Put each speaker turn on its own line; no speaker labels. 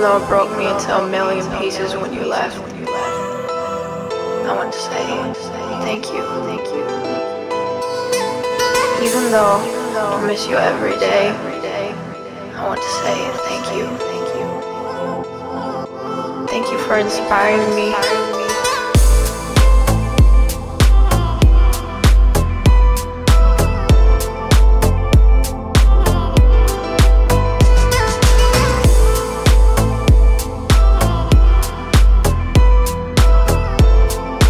though it broke me into a million pieces when you left, I want to say thank you. Even though I miss you every day, I want to say thank you. Thank you for inspiring me.